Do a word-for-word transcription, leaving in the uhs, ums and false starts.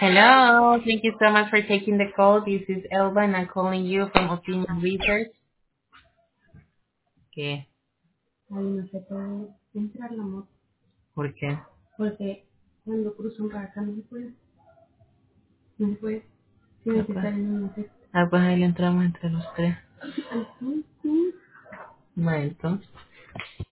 Hello. Thank you so much for taking the call. This is Elba, and I'm calling you from Opinion Research. ¿Qué? Ahí no se puede entrar la moto, ¿Por qué? porque cuando cruzan para acá no se puede, no se puede, tiene Ah, que pues, estar en una secta. ah, pues ahí le entramos entre los tres. Ujú, sí. Bueno, entonces.